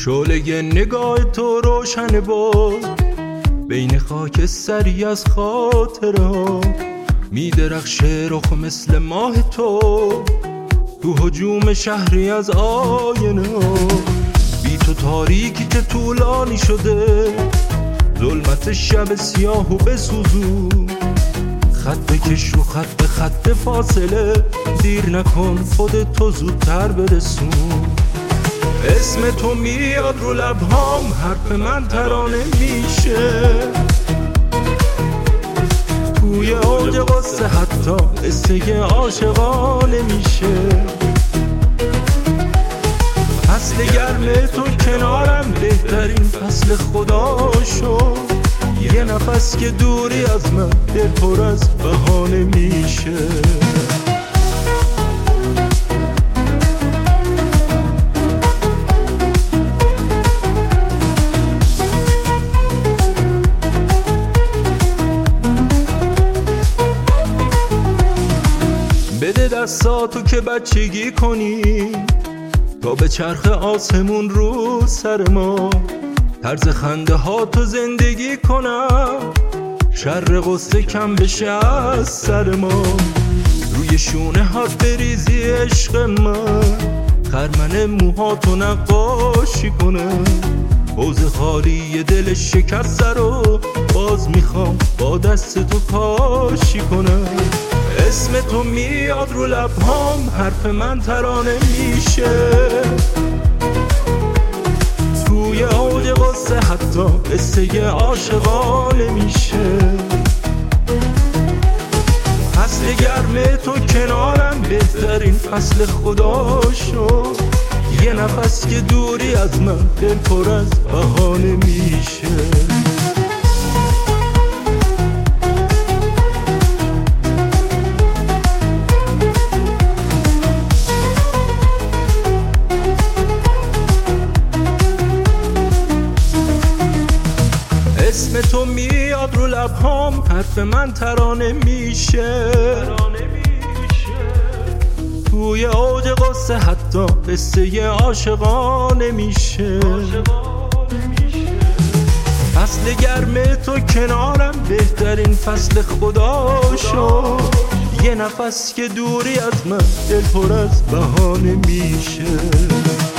شعله نگاه تو روشن بود بین خاک سری از خاطره ها، میدرخشه رخ مثل ماه تو هجوم شهری از آینه ها. بی تو تاریکی که طولانی شده، ظلمت شب سیاه و بسوزون، خط بکش رو خط به خط فاصله، دیر نکن خودتو زودتر برسون. اسم تو میاد رو لبهام، حرف من ترانه میشه، توی اوج قصه حتی قصه عاشقانه میشه. فصل گرم تو کنارم بهترین فصل خدا شد، یه نفس که دوری از من دل پر از بهانه میشه. بده دستاتو که بچگی کنی تا به چرخ آسمون رو سر ما، طرز خنده ها تو زندگی کنم، شر غصه کم بشه از سر ما. روی شونه هات بریزی عشق من، خرمن موهاتو نقاشی کنم، حوض خالی دل شکسته رو باز میخوام با دست تو کاشی کنم. اسم تو میاد رو لبهام، حرف من ترانه میشه، توی اوج قصه حتی قصه عاشقانه میشه. فصل گرم تو کنارم بهترین فصل خدا شد، یه نفس که دوری از من دل پر از بهانه میشه. اسم تو میاد رو لبهام، حرف من ترانه میشه، توی اوج قصه حتی قصه عاشقانه میشه. فصل گرم تو کنارم بهترین فصل خدا شد، یه نفس که دوری از من دل پر از بهانه میشه.